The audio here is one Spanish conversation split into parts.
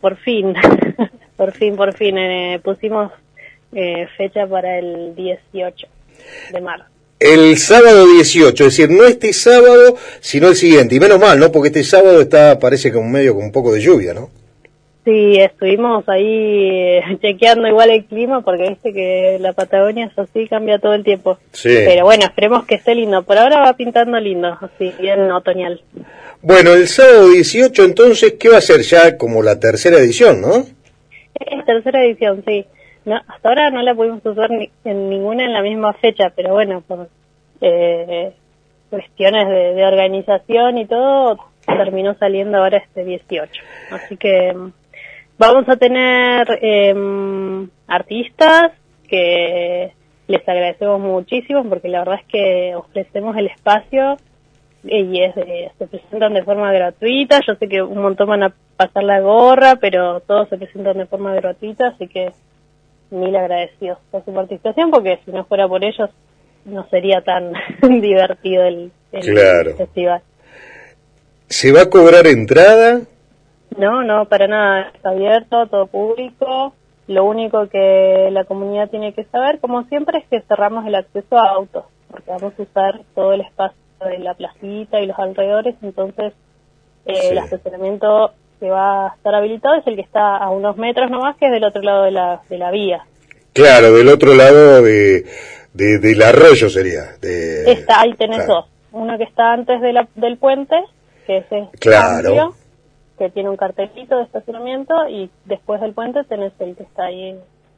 por fin, por fin, pusimos fecha para el 18 de marzo. El sábado 18, es decir, no este sábado, sino el siguiente. Y menos mal, ¿no? Porque este sábado parece como medio con un poco de lluvia, ¿no? Sí, estuvimos ahí chequeando igual el clima, porque viste que la Patagonia es así, cambia todo el tiempo. Sí. Pero bueno, esperemos que esté lindo. Por ahora va pintando lindo, así, bien otoñal. Bueno, el sábado 18, entonces, ¿qué va a ser? Ya como la tercera edición, ¿no? Es tercera edición, sí. No, hasta ahora no la pudimos usar en ninguna en la misma fecha, pero bueno, por cuestiones de organización y todo, terminó saliendo ahora este 18. Así que vamos a tener artistas que les agradecemos muchísimo, porque la verdad es que ofrecemos el espacio y se presentan de forma gratuita. Yo sé que un montón van a pasar la gorra, pero todos se presentan de forma gratuita, así que mil agradecidos por su participación, porque si no fuera por ellos no sería tan divertido el claro. festival. ¿Se va a cobrar entrada? No, para nada, está abierto, todo público. Lo único que la comunidad tiene que saber, como siempre, es que cerramos el acceso a autos, porque vamos a usar todo el espacio de la placita y los alrededores, entonces Sí. el estacionamiento que va a estar habilitado es el que está a unos metros nomás, que es del otro lado de la vía. Claro, del otro lado del arroyo sería. Ahí tenés dos. Uno que está antes del puente, que es amplio, que tiene un cartelito de estacionamiento, y después del puente tenés el que está ahí,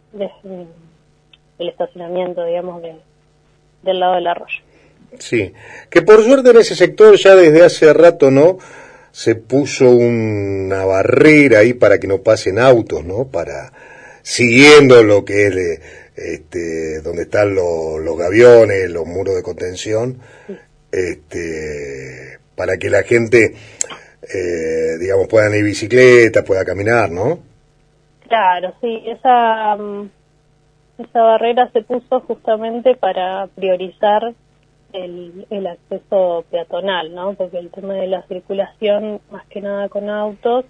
el estacionamiento, digamos, del lado del arroyo. Sí, que por suerte en ese sector ya desde hace rato, ¿no?, se puso una barrera ahí para que no pasen autos, ¿no?, siguiendo lo que es donde están los gaviones, los muros de contención, para que la gente, digamos, pueda ir en bicicleta, pueda caminar, ¿no? Claro, sí, esa barrera se puso justamente para priorizar el acceso peatonal, ¿no? Porque el tema de la circulación, más que nada con autos,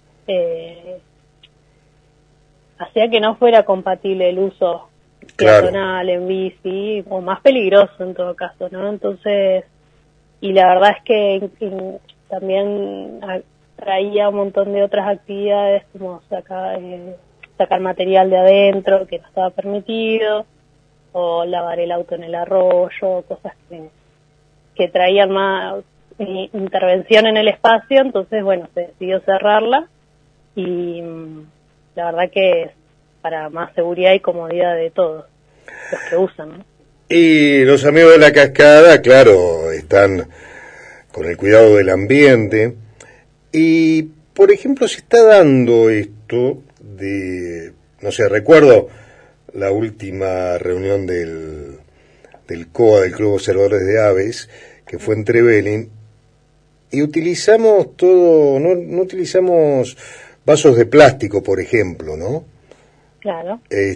hacía que no fuera compatible el uso peatonal en bici, o más peligroso en todo caso, ¿no? Entonces, y la verdad es que también traía un montón de otras actividades, como sacar material de adentro que no estaba permitido, o lavar el auto en el arroyo, cosas que traían más intervención en el espacio. Entonces, bueno, se decidió cerrarla, y la verdad que es para más seguridad y comodidad de todos los que usan, ¿no? Y los amigos de la cascada, claro, están con el cuidado del ambiente. Y, por ejemplo, se está dando esto no sé, recuerdo la última reunión del COA, del Club de Observadores de Aves, que fue en Trevelin, y utilizamos no utilizamos vasos de plástico, por ejemplo, ¿no? Claro.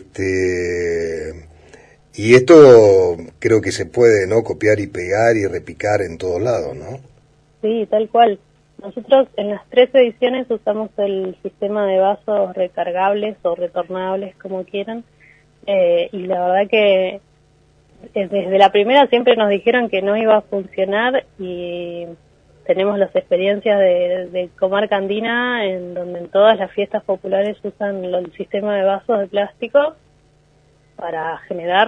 Y esto creo que se puede, ¿no?, copiar y pegar y repicar en todos lados, ¿no? Sí, tal cual. Nosotros en las 3 ediciones usamos el sistema de vasos recargables o retornables, como quieran, y la verdad que desde la primera siempre nos dijeron que no iba a funcionar, y tenemos las experiencias de Comarca Andina, en donde en todas las fiestas populares usan el sistema de vasos de plástico para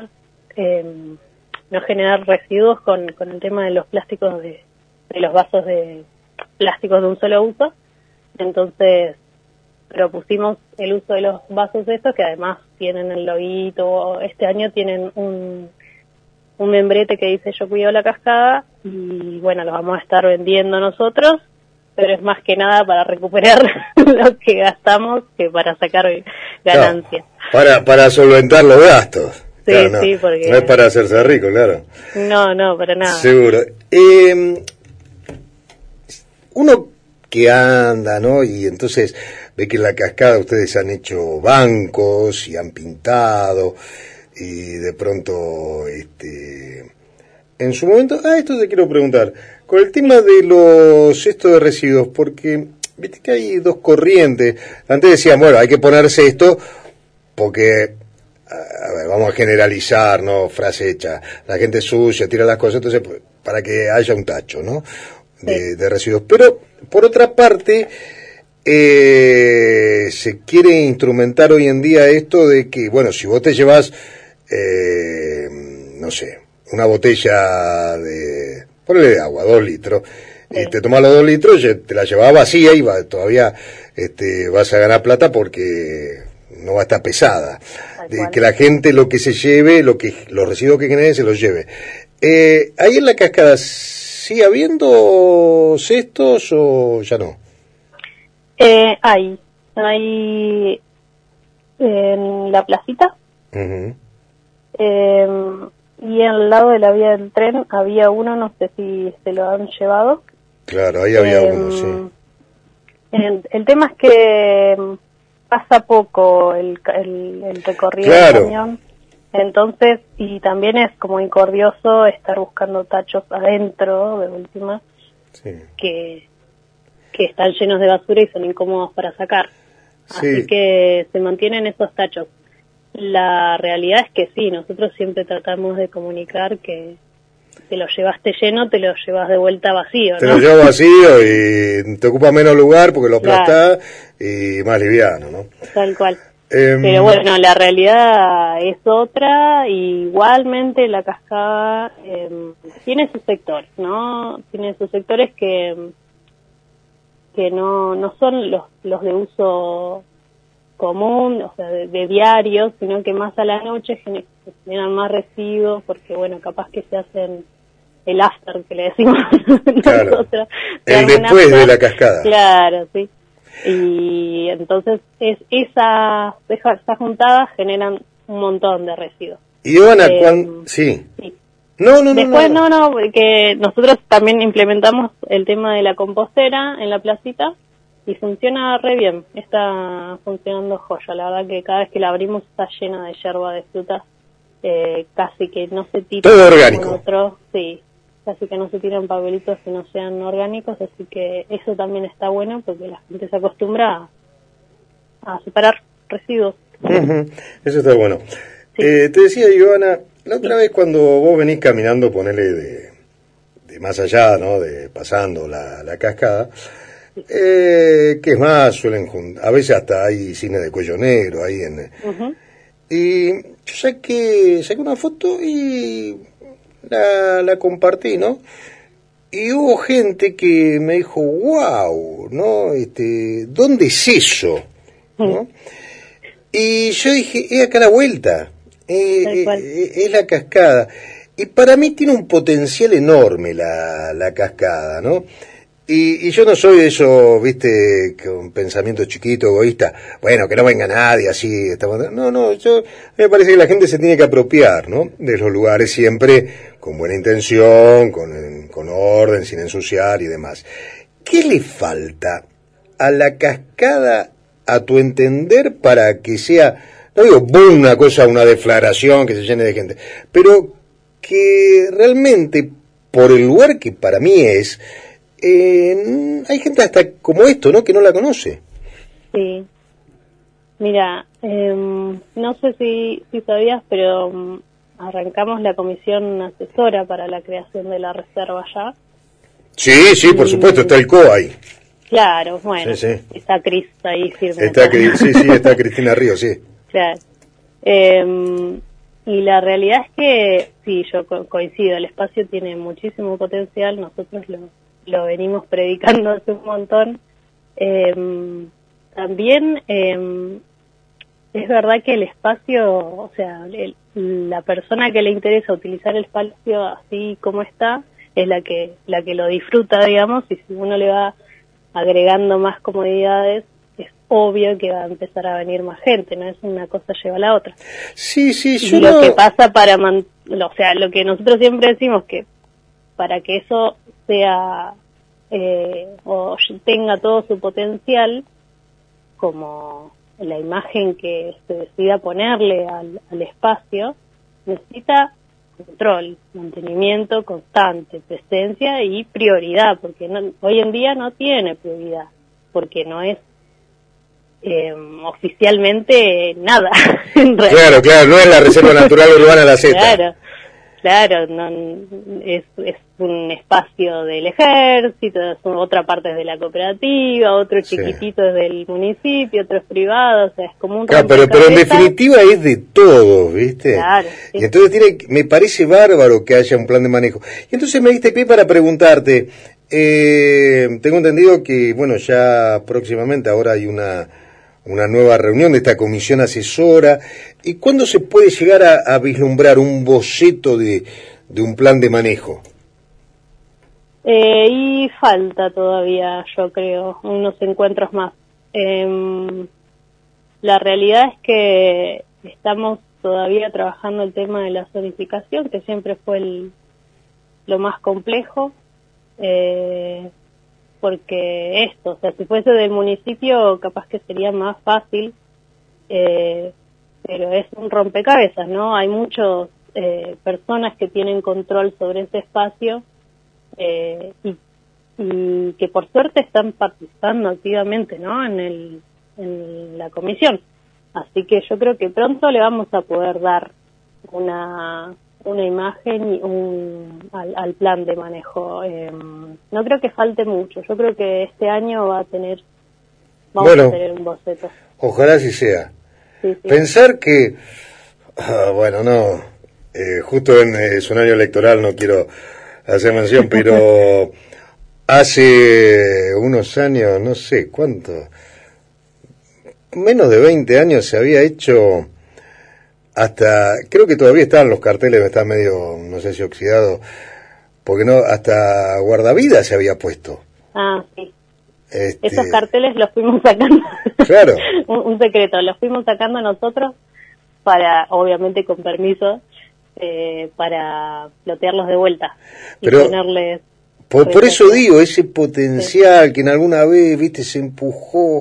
no generar residuos con el tema de los plásticos, de los vasos de plásticos de un solo uso. Entonces propusimos el uso de los vasos estos, que además tienen el loguito. Este año tienen un membrete que dice "Yo cuido la cascada", y bueno, los vamos a estar vendiendo nosotros, pero es más que nada para recuperar lo que gastamos que para sacar ganancias. No, para solventar los gastos. Sí, claro, no, sí, porque... no es para hacerse rico, claro. No, para nada. Seguro. Uno que anda, ¿no?, y entonces ve que en la cascada ustedes han hecho bancos y han pintado, y de pronto, en su momento, esto te quiero preguntar, con el tema de los cestos de residuos, porque viste que hay dos corrientes. Antes decían, bueno, hay que ponerse esto porque, a ver, vamos a generalizar, ¿no? Frase hecha, la gente sucia, tira las cosas, entonces, para que haya un tacho, ¿no? De residuos. Pero, por otra parte, se quiere instrumentar hoy en día esto de que, bueno, si vos te llevas, no sé, una botella ponle de agua, 2 litros, te tomas los 2 litros, te la llevas vacía y todavía vas a ganar plata porque no va a estar pesada. Que la gente lo que se lleve, los residuos que genere se los lleve. Ahí en la cascada, ¿sigue habiendo cestos o ya no? Hay en la placita. Uh-huh. Y al lado de la vía del tren había uno, no sé si se lo han llevado. Claro, ahí había uno, sí. El tema es que pasa poco el recorrido del camión, entonces, y también es como incordioso estar buscando tachos adentro, de última, sí, que están llenos de basura y son incómodos para sacar. Sí. Así que se mantienen esos tachos. La realidad es que sí, nosotros siempre tratamos de comunicar que te lo llevaste lleno, te lo llevas de vuelta vacío, ¿no? Te lo llevas vacío y te ocupa menos lugar porque lo aplastás, y más liviano, ¿no? Tal cual. Pero bueno, la realidad es otra. Igualmente la cascada tiene sus sectores, ¿no? Tiene sus sectores que no son los de uso común, o sea, de diario, sino que más a la noche generan más residuos, porque bueno, capaz que se hacen el after, que le decimos claro, nosotros. El después after, de la cascada. Claro, sí. Y entonces esas juntadas generan un montón de residuos. Y Ivana, sí. No. Después no, porque nosotros también implementamos el tema de la compostera en la placita y funciona re bien, está funcionando joya. La verdad que cada vez que la abrimos está llena de yerba, de frutas, casi que no se tira. Todo orgánico. Sí, casi que no se tiran papelitos que no sean orgánicos, así que eso también está bueno porque la gente se acostumbra a separar residuos. Uh-huh. Eso está bueno. Sí. Te decía, Ivana, la otra vez cuando vos venís caminando, ponele de más allá, ¿no? Pasando la cascada, que es más, a veces hasta hay cine de cuello negro ahí uh-huh. Y yo saqué una foto y la compartí, ¿no? Y hubo gente que me dijo, wow, ¿no? ¿Dónde es eso? ¿No? Y yo dije, es acá a la vuelta, es la cascada. Y para mí tiene un potencial enorme la cascada, ¿no? Y yo no soy de eso, viste, con pensamiento chiquito, egoísta, bueno, que no venga nadie así. No, me parece que la gente se tiene que apropiar, ¿no? De los lugares siempre con buena intención, con orden, sin ensuciar y demás. ¿Qué le falta a la cascada, a tu entender, para que sea, no digo boom, una deflagración que se llene de gente, pero que realmente, por el lugar que para mí es, hay gente hasta como esto, ¿no? Que no la conoce. Sí. Mira, no sé si sabías, pero arrancamos la comisión asesora para la creación de la reserva ya. Sí, por supuesto, está el CO ahí. Claro, bueno, sí. Está Cris ahí firme. Está Cristina Ríos, sí. Claro. Y la realidad es que, sí, yo coincido, el espacio tiene muchísimo potencial, nosotros lo venimos predicando hace un montón. También es verdad que el espacio, o sea, la persona que le interesa utilizar el espacio así como está, es la que lo disfruta, digamos, y si uno le va agregando más comodidades, es obvio que va a empezar a venir más gente, no es una cosa lleva a la otra. Sí, y lo que pasa o sea, lo que nosotros siempre decimos que para que eso sea o tenga todo su potencial, como la imagen que se decida ponerle al espacio, necesita control, mantenimiento constante, presencia y prioridad, porque hoy en día no tiene prioridad. porque no es oficialmente nada. En realidad. Claro, no es la Reserva Natural Urbana La Zeta. Claro, no, es un espacio del ejército, otra parte es de la cooperativa, otro chiquitito es del municipio, otro es privado, o sea, es como un... Claro, pero en definitiva es de todos, ¿viste? Claro. Sí. Y entonces me parece bárbaro que haya un plan de manejo. Y entonces me diste pie para preguntarte, tengo entendido que, bueno, ya próximamente ahora hay una nueva reunión de esta comisión asesora. ¿Y cuándo se puede llegar a vislumbrar un boceto de un plan de manejo? Y falta todavía, yo creo, unos encuentros más. La realidad es que estamos todavía trabajando el tema de la zonificación, que siempre fue lo más complejo. Porque o sea, si fuese del municipio capaz que sería más fácil, pero es un rompecabezas, ¿no? Hay muchas personas que tienen control sobre ese espacio y que por suerte están participando activamente, ¿no? En la comisión. Así que yo creo que pronto le vamos a poder dar una imagen al plan de manejo. No creo que falte mucho. Yo creo que este año vamos a tener un boceto. Ojalá así sea. Sí. Pensar que, justo es un año electoral, no quiero hacer mención, pero hace unos años, no sé cuánto, menos de 20 años se había hecho... creo que todavía estaban los carteles, está medio, no sé si oxidado, porque no, hasta guardavidas se había puesto. Ah, sí. Esos carteles los fuimos sacando. Claro. un secreto, los fuimos sacando nosotros obviamente con permiso, para plotearlos de vuelta. Pero, y ponerles... Por eso digo, ese potencial que en alguna vez, viste, se empujó,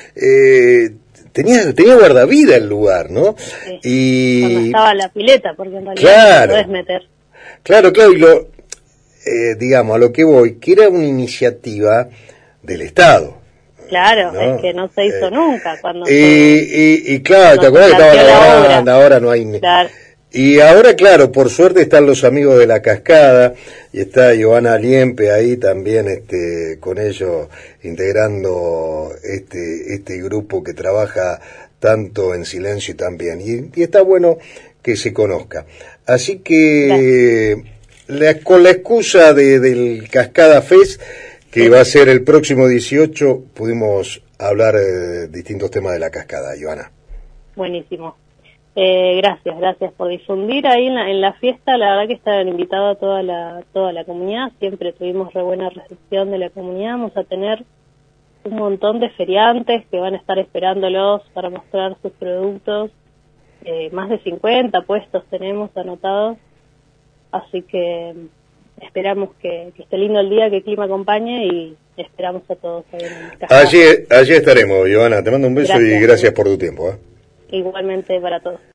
tenía guardavida el lugar, ¿no? Sí. Y cuando estaba la pileta, porque en realidad no podés meter. Claro, y digamos, a lo que voy, que era una iniciativa del Estado. Claro, ¿no? Es que no se hizo nunca. Claro, ¿te acuerdas que estaba la banda? Ahora no hay... Claro. Y ahora, claro, por suerte están los amigos de la Cascada, y está Giovanna Liempe ahí también, con ellos, integrando este grupo que trabaja tanto en silencio también. Y está bueno que se conozca. Así que, con la excusa del Cascada Fest, que va a ser el próximo 18, pudimos hablar de distintos temas de la Cascada, Giovanna. Buenísimo. Gracias por difundir ahí en la fiesta. La verdad que estaban invitados toda la comunidad. Siempre tuvimos re buena recepción de la comunidad. Vamos a tener un montón de feriantes que van a estar esperándolos para mostrar sus productos. Más de 50 puestos tenemos anotados. Así que esperamos que esté lindo el día, que el clima acompañe, y esperamos a todos ahí en el Cascada. Allí estaremos, Giovanna. Te mando un beso y gracias por tu tiempo. Igualmente para todos.